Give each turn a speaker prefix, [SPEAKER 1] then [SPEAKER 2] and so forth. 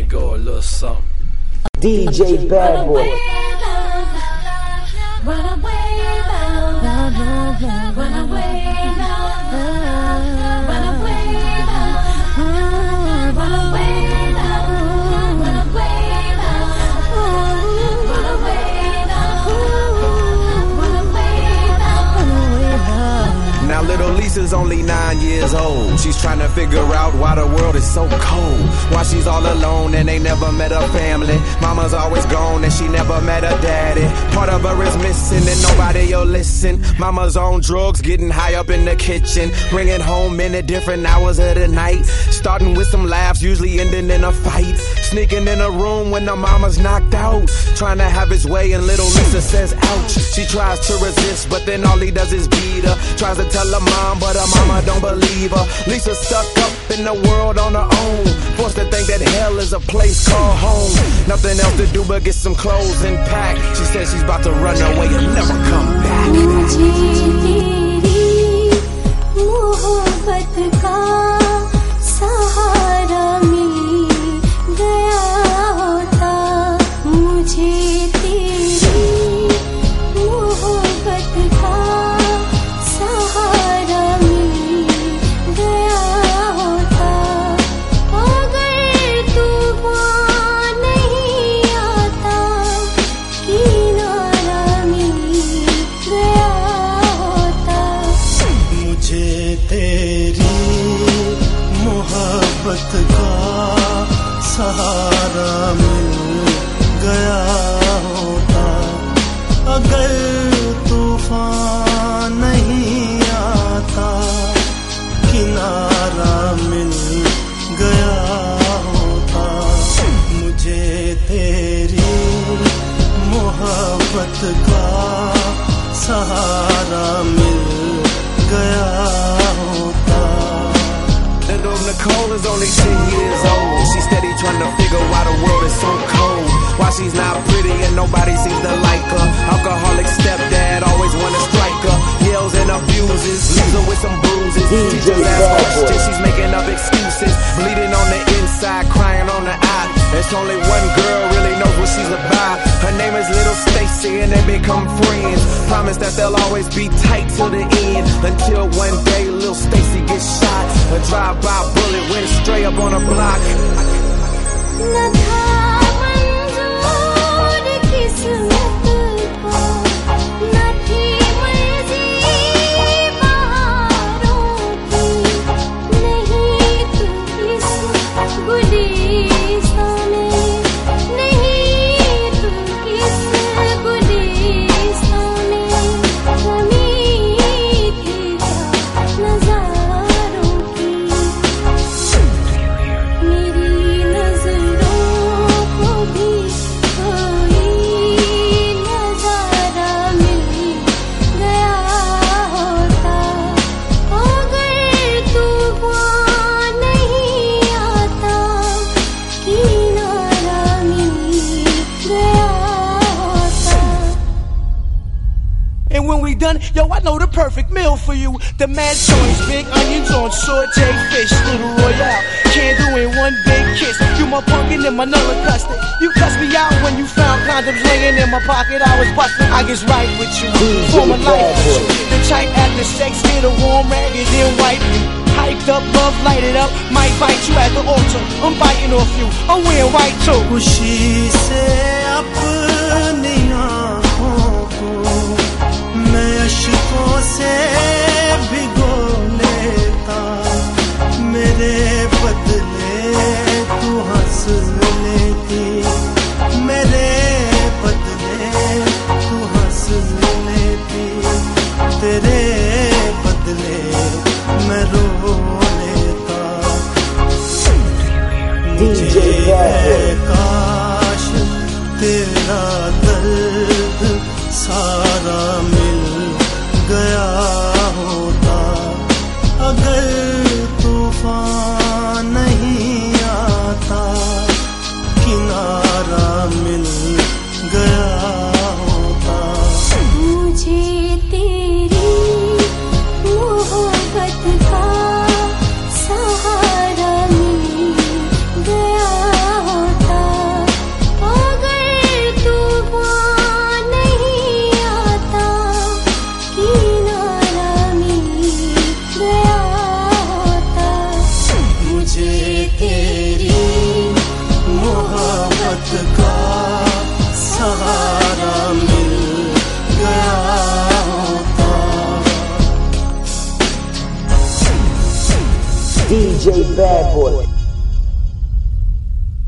[SPEAKER 1] go a little something.
[SPEAKER 2] DJ Bad Boy.
[SPEAKER 3] Run away now, run away now, run away now, run away now, run away now, run away now, run away now.
[SPEAKER 4] Now little Lisa's only 9 years old. She's trying to figure out why the world is so cold. Why she's all alone and ain't never met her family. Mama's always gone and she never met her daddy. Part of her is missing and nobody'll listen. Mama's on drugs, getting high up in the kitchen. Bringing home many different hours of the night. Starting with some laughs, usually ending in a fight. Sneaking in a room when the mama's knocked out. Trying to have his way and little Lisa says ouch. She tries to resist but then all he does is beat her. Tries to tell her mom but her mama don't believe her. Lisa's stuck up in the world on her own. Forced to think that hell is a place called home. Nothing else to do but get some clothes and pack. She says she's about to run away and never come back.
[SPEAKER 3] मुझे तेरी मोहब्बत का सहारा मिल गया होता. मुझे तेरी मोहब्बत का सहारा मिल गया होता. अगर तूफान नहीं आता किनारा मिल गया होता.
[SPEAKER 5] मुझे तेरी मोहब्बत का सहारा मिल गया होता. अगर तूफान नहीं आता किनारा मिल गया होता. मुझे तेरी मोहब्बत का सहारा मिल गया होता.
[SPEAKER 4] Little Nicole is only 10 years old. She's steady trying to figure why the world is so cold. Why she's not pretty and nobody seems to like her. Alcoholic stepdad always wanna strike her. Yells and abuses, leaves her with some bruises. Teachers ask questions, she's making up excuses. Bleeding on the inside, crying on the eye. There's only one girl really knows what she's about. Her name is Little Stacy and they become friends. Promise that they'll always be tight till the end. Until one day Little Stacy gets shot. A drive-by bullet went straight up on her block.
[SPEAKER 3] न था मंजूर किस्मत को, न थी मर्जी बहारों की. नहीं तू इस गुलिस्तान में, नहीं तू इस गुलिस्तान में. कमी थी क्या नज़ारों की. मेरी नज़रों को भी कोई नज़ारा मिल गया होता. अगर तूफान नहीं आता किनारा मिल गया होता.
[SPEAKER 5] And when we done, yo, I know the perfect meal for you. The mad joints, big onions on saute fish, little royale. Can't do in one big kiss. You my pumpkin and my Nella custard. You cussed me out when you found condoms laying in my pocket. I was busting. I guess right with you. For my life with you. The type after sex, get a warm rag and then wipe you. Hyped up, love lighted up. Might bite you at the altar. I'm biting off you. I'm wearing white too. खुशी से अपनी आँखों को मैं अश्कों से भिगो लेता. मेरे बदले तू हंस लेती. मेरे बदले तू हंस लेती. तेरे बदले मैं रो लेता.
[SPEAKER 2] DJ Bad Boy.
[SPEAKER 5] काश तेरा दर्द सारा मिल गया होता. अगर तूफान नहीं आता किनारा मिल गया होता.
[SPEAKER 3] मुझे तेरी मोहब्बत का सहारा मिल गया होता.
[SPEAKER 5] तेरी मोहब्बत का सहारा मिल गया होता।
[SPEAKER 2] DJ Bad Boy.